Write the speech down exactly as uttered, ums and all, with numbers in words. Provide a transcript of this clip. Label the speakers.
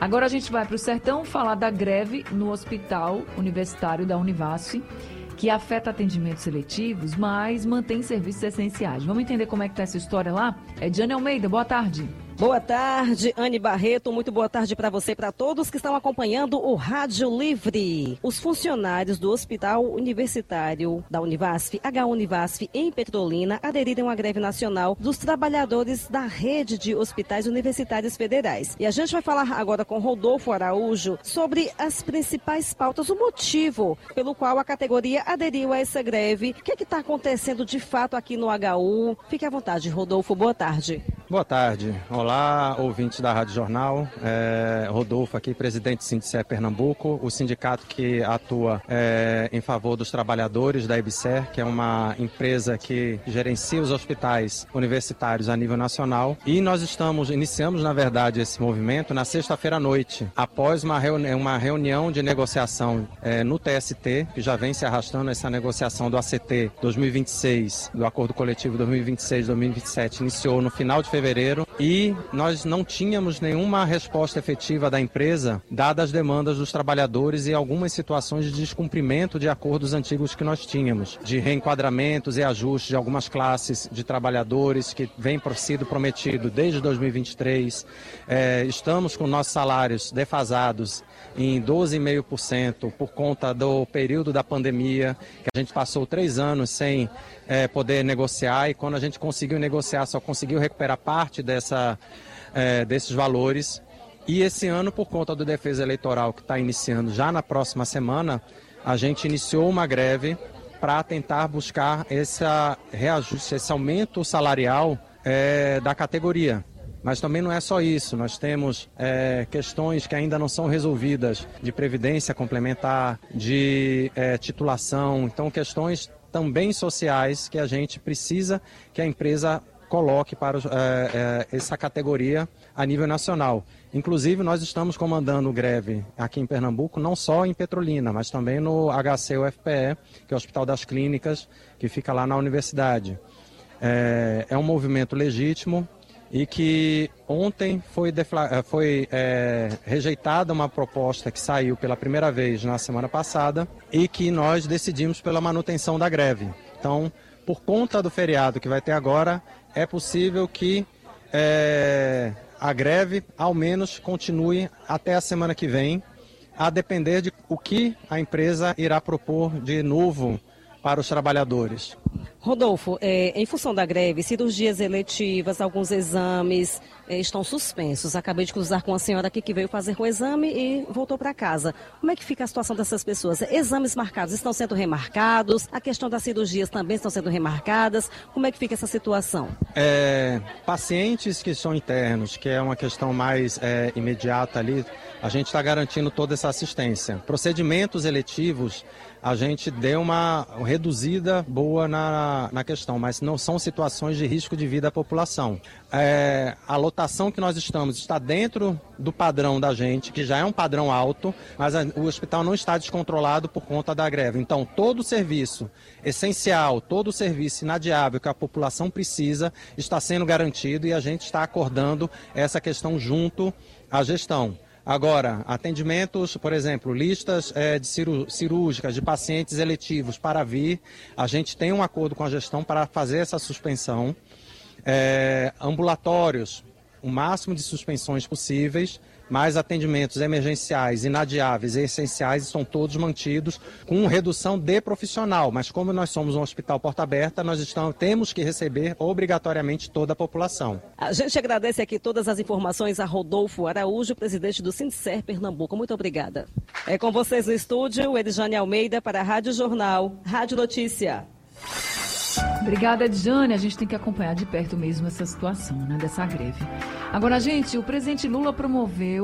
Speaker 1: Agora a gente vai para o Sertão falar da greve no Hospital Universitário da Univasf, que afeta atendimentos seletivos, mas mantém serviços essenciais. Vamos entender como é que está essa história lá? É Diane Almeida, boa tarde.
Speaker 2: Boa tarde, Anne Barreto. Muito boa tarde para você e para todos que estão acompanhando o Rádio Livre. Os funcionários do Hospital Universitário da Univasf, H Univasf, em Petrolina, aderiram à greve nacional dos trabalhadores da rede de hospitais universitários federais. E a gente vai falar agora com Rodolfo Araújo sobre as principais pautas, o motivo pelo qual a categoria aderiu a essa greve. O que é que está acontecendo de fato aqui no H U? Fique à vontade, Rodolfo. Boa tarde.
Speaker 3: Boa tarde. Olá, ouvintes da Rádio Jornal. É, Rodolfo aqui, presidente do Sindicer Pernambuco, o sindicato que atua é, em favor dos trabalhadores da EBSER, que é uma empresa que gerencia os hospitais universitários a nível nacional. E nós estamos, iniciamos, na verdade, esse movimento na sexta-feira à noite, após uma, reuni- uma reunião de negociação é, no T S T, que já vem se arrastando essa negociação do A C T dois mil e vinte e seis, do Acordo Coletivo dois mil e vinte e seis dois mil e vinte e sete, iniciou no final de fevereiro, e nós não tínhamos nenhuma resposta efetiva da empresa, dadas as demandas dos trabalhadores e algumas situações de descumprimento de acordos antigos que nós tínhamos, de reenquadramentos e ajustes de algumas classes de trabalhadores que vem sido prometido desde dois mil e vinte e três. É, estamos com nossos salários defasados em doze vírgula cinco por cento por conta do período da pandemia, que a gente passou três anos sem é, poder negociar, e quando a gente conseguiu negociar, só conseguiu recuperar parte dessa, é, desses valores. E esse ano, por conta do defesa eleitoral que está iniciando já na próxima semana, a gente iniciou uma greve para tentar buscar esse reajuste, esse aumento salarial é, da categoria. Mas também não é só isso, nós temos é, questões que ainda não são resolvidas, de previdência complementar, de é, titulação, então questões também sociais que a gente precisa que a empresa coloque para é, é, essa categoria a nível nacional. Inclusive, nós estamos comandando greve aqui em Pernambuco, não só em Petrolina, mas também no H C U F P E, que é o Hospital das Clínicas, que fica lá na universidade. É, é um movimento legítimo e que ontem foi, defla- foi é, rejeitada uma proposta que saiu pela primeira vez na semana passada e que nós decidimos pela manutenção da greve. Então, por conta do feriado que vai ter agora, é possível que é, a greve, ao menos, continue até a semana que vem, a depender de o que a empresa irá propor de novo para os trabalhadores.
Speaker 2: Rodolfo, é, em função da greve, cirurgias eletivas, alguns exames é, estão suspensos. Acabei de cruzar com a senhora aqui que veio fazer o exame e voltou para casa. Como é que fica a situação dessas pessoas? Exames marcados estão sendo remarcados? A questão das cirurgias também estão sendo remarcadas? Como é que fica essa situação?
Speaker 3: É, pacientes que são internos, que é uma questão mais é, imediata ali, a gente está garantindo toda essa assistência. Procedimentos eletivos, a gente deu uma reduzida boa na, na questão, mas não são situações de risco de vida à população. É, a lotação que nós estamos está dentro do padrão da gente, que já é um padrão alto, mas a, o hospital não está descontrolado por conta da greve. Então, todo o serviço essencial, todo o serviço inadiável que a população precisa está sendo garantido e a gente está acordando essa questão junto à gestão. Agora, atendimentos, por exemplo, listas é, de ciru- cirúrgicas de pacientes eletivos para vir, a gente tem um acordo com a gestão para fazer essa suspensão. É, ambulatórios, o máximo de suspensões possíveis, mas atendimentos emergenciais, inadiáveis e essenciais estão todos mantidos com redução de profissional. Mas como nós somos um hospital porta aberta, nós estamos, temos que receber obrigatoriamente toda a população.
Speaker 2: A gente agradece aqui todas as informações a Rodolfo Araújo, presidente do Sindicer Pernambuco. Muito obrigada. É com vocês no estúdio, Edjane Almeida para a Rádio Jornal, Rádio Notícia.
Speaker 1: Obrigada, Edjane. A gente tem que acompanhar de perto mesmo essa situação, né, dessa greve. Agora, gente, o presidente Lula promoveu